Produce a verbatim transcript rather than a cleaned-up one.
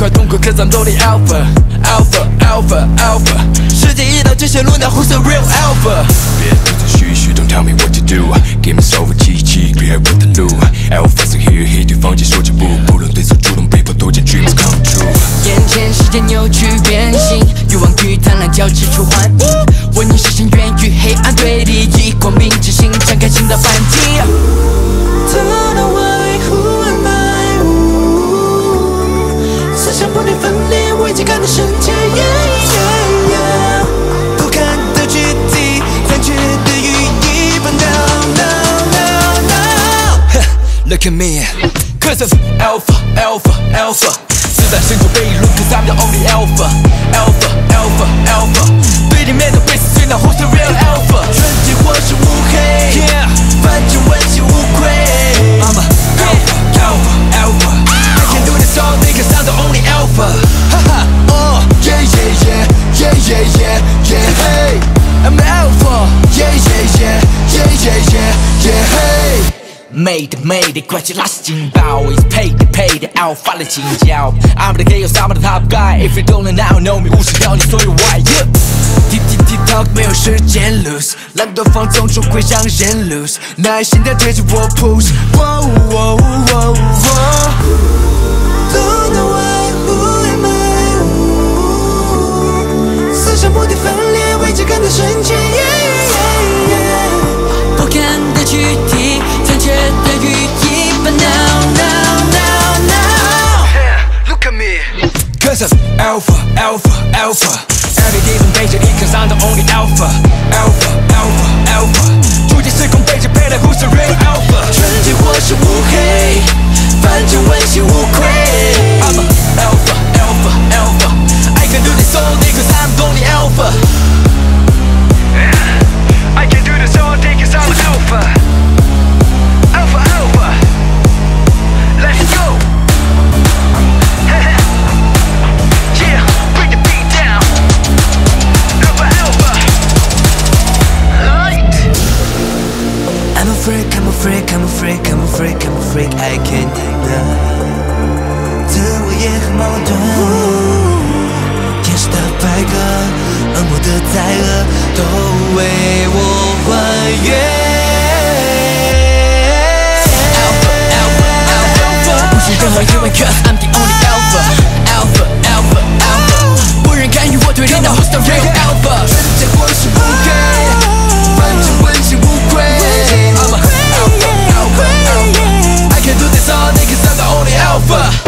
快痛苦 cause I'm the only alpha Alpha, alpha, alpha 世界一到这些轮到 who's the real alpha 别独自絮絮 don't tell me what to do Give me soul 气气 clear with the loop Alpha so here here 对方接说这步不论对错主动被迫多见 dreams come true 眼前世界扭曲变形欲望与贪婪交织出幻影我逆视线源于黑暗对立以光明之心展开新的反击 Turn away who am I 思想不能分裂危机感的世界 yeah, yeah, yeah 不堪的躯体残缺的羽翼 But no no no no Look at me Cause of alpha, alpha, alpha 子弹深处被路 Cause I'm the only alpha Alpha, alpha, alpha 对立面的被撕碎那 Who's the real alpha 纯洁或是乌黑 Yeah 反正问心无愧 I'm a alpha, alpha, alpha I can do this all day cause I'm the only alpha Haha, uh Yeah yeah yeah yeah yeah yeah yeah hey I'm the alpha Yeah yeah yeah yeah yeah yeah yeah hey 妹的妹的关系拉是劲爆 It's paid the paid alpha 的请教 I'm the gay 有啥么的 top guy If you don't know now know me 无视掉你所有 why yeah Tick tick tick tock 没有时间 lose 懒惰放纵总会让人 lose 耐心的对着我 push Whoa whoa whoa whoa Don't know why who am I 思想不停分裂危机感的瞬间 yeah, yeah, yeah 不堪的躯体残缺的羽翼 But now now now now yeah, Look at me Cause of alpha alpha alpha Every day 总背着你 Cause I'm the only alpha Alpha alpha alpha 逐渐时空背着背的 Who's the real alpha 纯洁或是乌黑反正问心无愧 I'm a alpha alpha alpha I can do this all day Cause I'm the only alpha I can do this all day cause I'm alpha Alpha alpha Let's go Yeah, bring the beat down Alpha alpha Light I'm a freak, I'm a freak, I'm a freak, I'm a freak, I'm a freak I can't deny 自我也很矛盾天使的白鸽恶魔的灾厄都为我还原 Alpha alpha alpha 不许任何疑问 Cause I'm the only alpha Alpha alpha alpha 不忍干预我对立 Now who's the real alpha 纯洁或是乌黑反正问心无愧 I'm a alpha alpha alpha I can do this all day cause I'm the only alpha